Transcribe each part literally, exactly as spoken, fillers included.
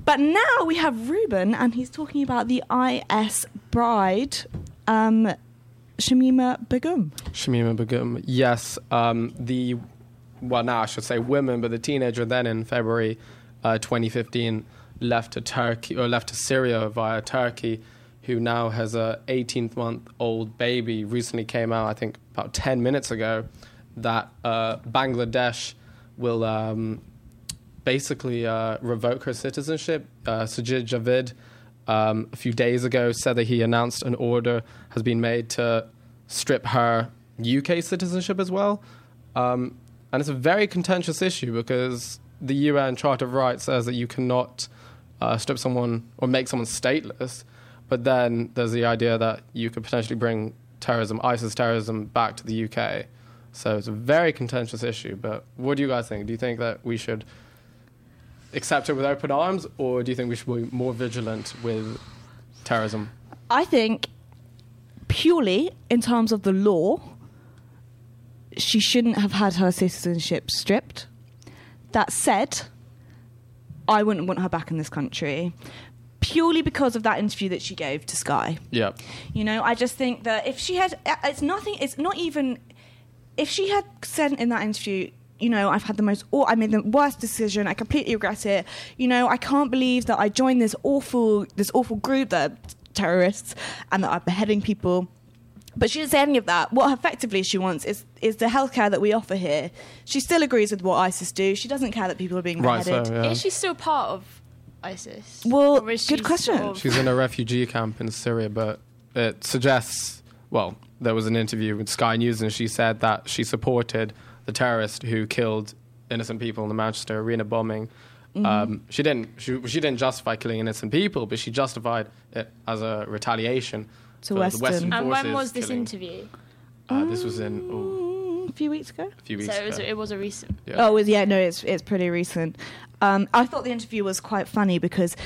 But now we have Ruben, and he's talking about the I S bride, um, Shamima Begum. Shamima Begum, yes. Um, the, well, now I should say women, but the teenager then in February uh, twenty fifteen left to Turkey, or left to Syria via Turkey, who now has a eighteen-month-old baby. Recently came out, I think, about ten minutes ago, that uh, Bangladesh will um, basically uh, revoke her citizenship. Uh, Sajid Javid, um, a few days ago, said that he announced an order has been made to strip her U K citizenship as well. Um, and it's a very contentious issue because the U N Charter of Rights says that you cannot uh, strip someone or make someone stateless. But then there's the idea that you could potentially bring terrorism, ISIS terrorism, back to the U K. So it's a very contentious issue. But what do you guys think? Do you think that we should accept it with open arms, or do you think we should be more vigilant with terrorism? I think purely in terms of the law, she shouldn't have had her citizenship stripped. That said, I wouldn't want her back in this country. Purely because of that interview that she gave to Sky. Yeah. You know, I just think that if she had, it's nothing, it's not even, if she had said in that interview, you know, I've had the most, I made the worst decision, I completely regret it, you know, I can't believe that I joined this awful, this awful group that are terrorists and that are beheading people. But she didn't say any of that. What effectively she wants is is the healthcare that we offer here. She still agrees with what ISIS do. She doesn't care that people are being Right, beheaded. so, yeah. Is she still part of ISIS? Well, Or is good she question. sort of- She's in a refugee camp in Syria, but it suggests, well, there was an interview with Sky News and she said that she supported the terrorist who killed innocent people in the Manchester Arena bombing. Mm-hmm. Um, she didn't she, she didn't justify killing innocent people, but she justified it as a retaliation To for the Western. Western And forces when was this killing. interview? Uh, this was in ooh, Mm, a few weeks ago. a few weeks So it was, ago. it was a recent. Yeah. Oh, well, yeah, no, it's it's pretty recent. Um, I thought the interview was quite funny because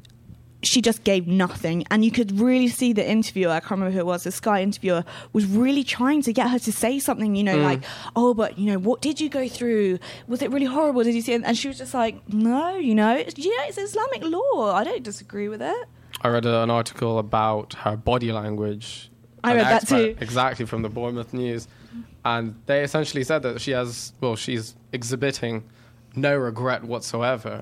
she just gave nothing, and you could really see the interviewer, I can't remember who it was, the Sky interviewer, was really trying to get her to say something, you know, Mm. like, oh, but, you know, what did you go through? Was it really horrible? Did you see it? And she was just like, no, you know, it's, yeah, it's Islamic law. I don't disagree with it. I read an article about her body language. I An read that expert- too. Exactly, from the Bournemouth News. And they essentially said that she has, well, she's exhibiting no regret whatsoever.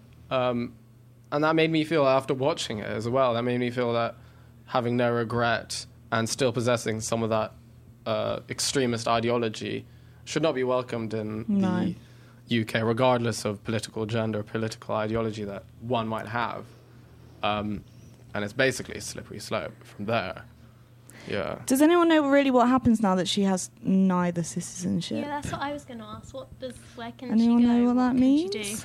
Um, and that made me feel, after watching it as well, that made me feel that having no regret and still possessing some of that uh, extremist ideology should not be welcomed in No. the U K, regardless of political gender, political ideology that one might have. Um, and it's basically a slippery slope from there. Yeah. Does anyone know really what happens now that she has neither citizenship? Yeah, that's what I was going to ask. What does, where can Anyone she go? know what that can means? She do?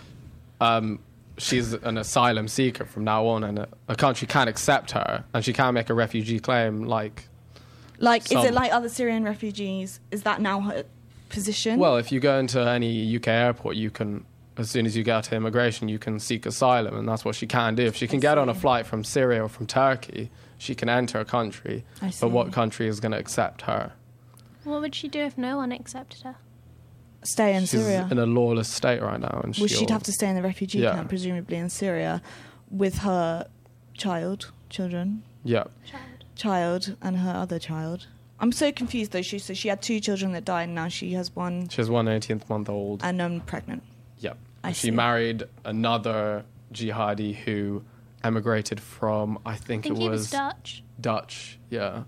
Um, she's an asylum seeker from now on, and a, a country can accept her, and she can make a refugee claim. Like, Like, is Some- it like other Syrian refugees? Is that now her position? well, if you go into any U K airport, you can, as soon as you get to immigration, you can seek asylum, and that's what she can do. If she can I get on a see. flight from Syria or from Turkey, she can enter a country. I see. But what country is going to accept her? What would she do if no one accepted her? Stay in She's Syria. in a lawless state right now, and Well, she'll- she'd have to stay in the refugee Yeah. camp, presumably in Syria, with her child, children, Yeah. Child. child, and her other child. I'm so confused though. She so she had two children that died, and now she has one, She has one eighteenth month old. and um, pregnant. Yep. I she see. married another jihadi who emigrated from, I think, I think it he was, was Dutch. Dutch. Yeah.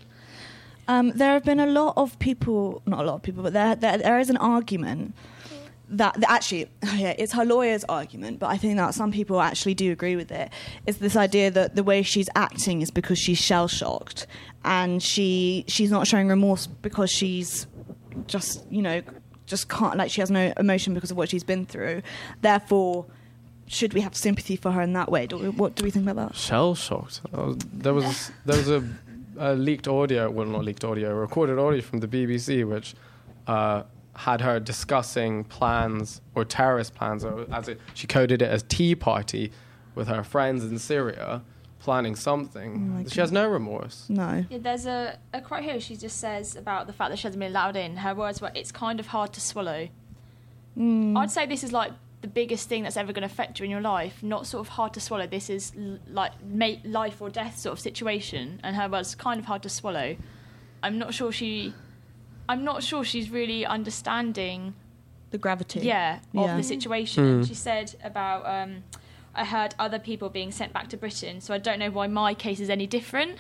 Um, there have been a lot of people, not a lot of people, but there there, there is an argument that, that actually, yeah, it's her lawyer's argument, but I think that some people actually do agree with it. It's this idea that the way she's acting is because she's shell-shocked, and she she's not showing remorse because she's just, you know, just can't, like, she has no emotion because of what she's been through. Therefore, should we have sympathy for her in that way? Do we, what do we think about that? Shell shocked. Uh, there was there was a, a leaked audio, well, not leaked audio, recorded audio from the B B C, which uh, had her discussing plans, or terrorist plans, or as it, she coded it as Tea Party, with her friends in Syria, planning something. Oh my She has no remorse. No. Yeah, there's a, a quote here she just says about the fact that she hasn't been allowed in. Her words were, "It's kind of hard to swallow." Mm. I'd say this is like the biggest thing that's ever going to affect you in your life, not sort of hard to swallow. This is l- like ma- life or death sort of situation, and her was kind of hard to swallow. I'm not sure she, I'm not sure she's really understanding The gravity. yeah, of Yeah. the situation. Mm. And she said about, um, I heard other people being sent back to Britain, so I don't know why my case is any different.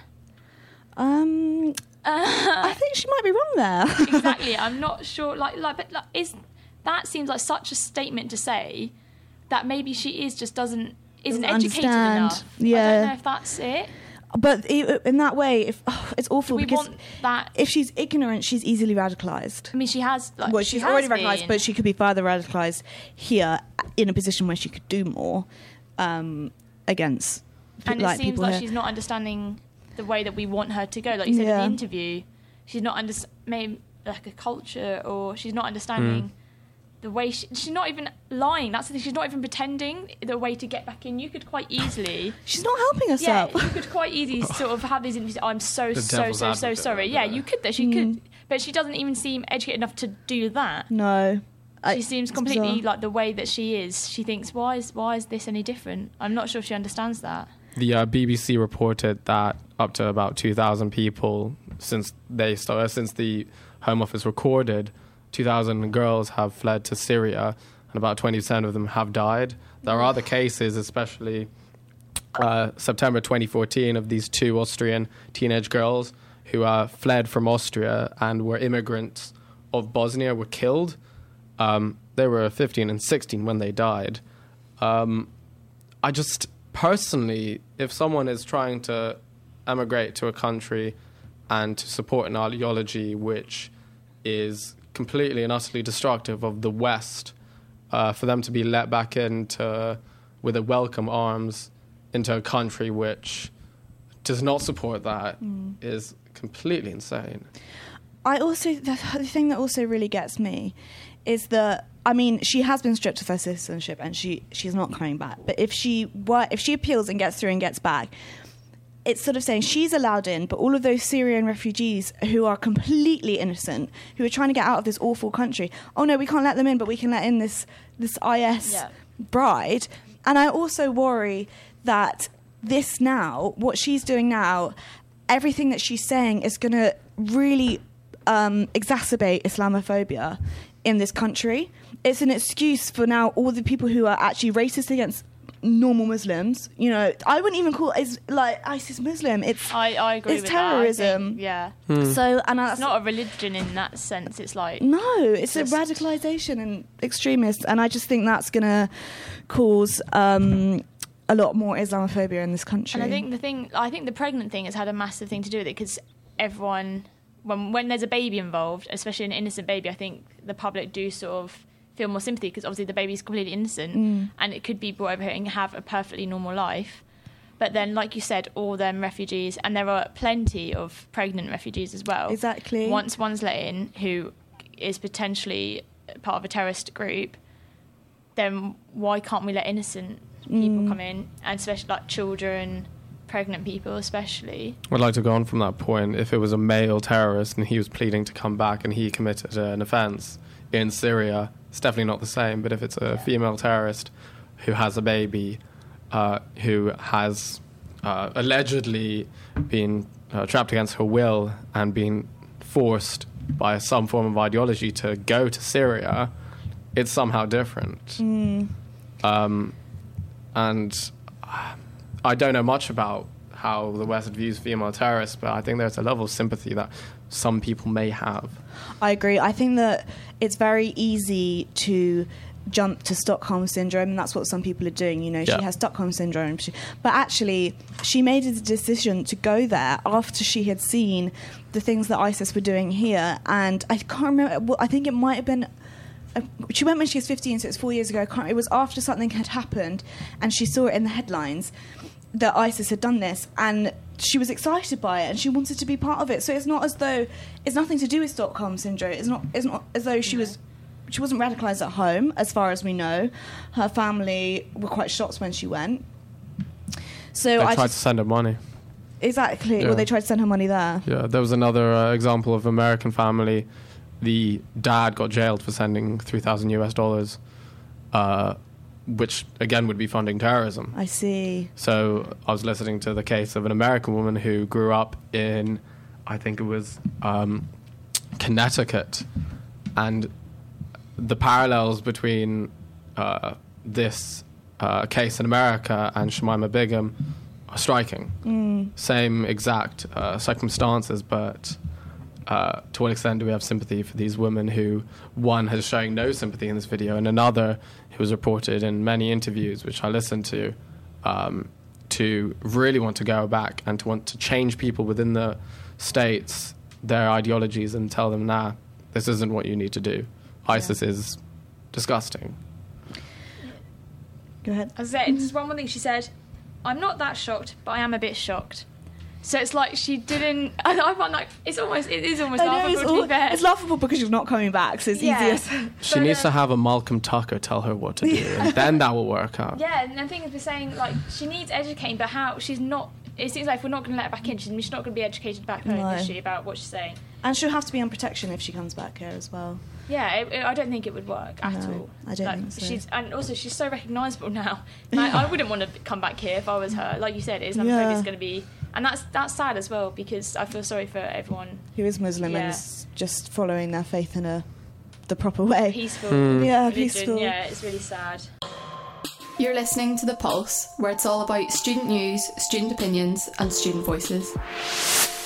Um, I think she might be wrong there. Exactly, I'm not sure. Like, like, but like, is that seems like such a statement to say that maybe she is just doesn't isn't Doesn't educated understand. enough. I Yeah. don't know if that's it. But i- in that way, if oh, it's Do awful we because want that? if she's ignorant, she's easily radicalised. I mean, she has. Like, Well, she she's has already been. radicalised, but she could be further radicalised here in a position where she could do more um, against pe- and like it seems people like here. she's not understanding the way that we want her to go. Like you said Yeah. in the interview, she's not under maybe like a culture, or she's not understanding the way she, she's not even lying. That's the thing. She's not even pretending the way to get back in. You could quite easily, She's not helping yeah, herself. you could quite easily sort of have these interviews. I'm so The so devil's so so advocate sorry. right Yeah, there. you could. Though she Mm. could, but she doesn't even seem educated enough to do that. No. I- She seems it's completely bizarre. like the way that she is. She thinks, why is why is this any different? I'm not sure she understands that. The uh, B B C reported that up to about two thousand people since they started, since the Home Office recorded, two thousand girls have fled to Syria, and about twenty percent of them have died. There are other cases, especially uh, September twenty fourteen, of these two Austrian teenage girls who uh, fled from Austria and were immigrants of Bosnia, were killed. Um, they were fifteen and sixteen when they died. Um, I just personally, if someone is trying to emigrate to a country and to support an ideology which is completely and utterly destructive of the West, uh, for them to be let back into with a welcome arms into a country which does not support that Mm. is completely insane. I also the, the thing that also really gets me is that I mean she has been stripped of her citizenship and she she's not coming back. But if she were if she appeals and gets through and gets back, it's sort of saying she's allowed in, but all of those Syrian refugees who are completely innocent, who are trying to get out of this awful country, oh no, we can't let them in, but we can let in this this I S Yeah. bride. And I also worry that this now, what she's doing now, everything that she's saying is going to really um, exacerbate Islamophobia in this country. It's an excuse for now all the people who are actually racist against normal Muslims. You know, I wouldn't even call it like ISIS Muslim. It's I, I agree It's with terrorism. that. I think, yeah. Hmm. so, and that's It's not a religion in that sense. It's like no, it's Just- a radicalisation and extremists, and I just think that's going to cause um, a lot more Islamophobia in this country. And I think the thing, I think the pregnant thing has had a massive thing to do with it because everyone, when when there's a baby involved, especially an innocent baby, I think the public do sort of feel more sympathy because obviously the baby's completely innocent Mm. and it could be brought over here and have a perfectly normal life. But then, like you said, all them refugees, and there are plenty of pregnant refugees as well. Exactly. Once one's let in who is potentially part of a terrorist group, then why can't we let innocent people Mm. come in, and especially like children, pregnant people especially. I'd like to go on from that point. If it was a male terrorist and he was pleading to come back and he committed an offence in Syria, it's definitely not the same. But if it's a female terrorist who has a baby, uh, who has uh, allegedly been uh, trapped against her will and been forced by some form of ideology to go to Syria, it's somehow different. Mm. Um, and I don't know much about how the West views female terrorists, but I think there's a level of sympathy that some people may have. I agree. I think that it's very easy to jump to Stockholm syndrome, and that's what some people are doing. You know, Yeah. she has Stockholm syndrome, she, but actually, she made a decision to go there after she had seen the things that ISIS were doing here, and I can't remember. Well, I think it might have been. Uh, she went when she was fifteen, so it's four years ago. I can't, it was after something had happened, and she saw it in the headlines that ISIS had done this, and she was excited by it, and she wanted to be part of it. So it's not as though it's nothing to do with Stockholm syndrome. It's not. It's not as though she No. was. She wasn't radicalised at home, as far as we know. Her family were quite shocked when she went. So They I tried just, to send her money. exactly. Yeah. Well, they tried to send her money there. Yeah, there was another uh, example of American family. The dad got jailed for sending three thousand U S dollars uh, which again would be funding terrorism. I see. So I was listening to the case of an American woman who grew up in, I think it was um, Connecticut, and the parallels between uh, this uh, case in America and Shamima Begum are striking. Mm. Same exact uh, circumstances, but uh, to what extent do we have sympathy for these women who, one, has showing no sympathy in this video, and another who was reported in many interviews, which I listened to, um, to really want to go back and to want to change people within the states, their ideologies, and tell them, nah, this isn't what you need to do. ISIS yeah. is disgusting. Go ahead. As I said, just one more thing she said, I'm not that shocked, but I am a bit shocked. So it's like she didn't... I, I find like, it's almost, it is almost I know, laughable it's, to all, be fair. it's laughable because she's not coming back, so it's Yeah. easier. She But, needs uh, to have a Malcolm Tucker tell her what to do, and then that will work out. Yeah, and the thing is, we're saying, like, she needs educating, but how... She's not... It seems like if we're not going to let her back in, she's, she's not going to be educated back home, No. is she, about what she's saying? And she'll have to be on protection if she comes back here as well. Yeah, it, it, I don't think it would work at No, all. I don't like, think so. She's, and also, she's so recognisable now. Like, I wouldn't want to come back here if I was her. Like you said, Islamophobia Yeah. is going to be... And that's that's sad as well, because I feel sorry for everyone. Who is Muslim Yeah. and is just following their faith in a the proper way. Peaceful. Hmm. Yeah, religion. peaceful. Yeah, it's really sad. You're listening to The Pulse, where it's all about student news, student opinions, and student voices.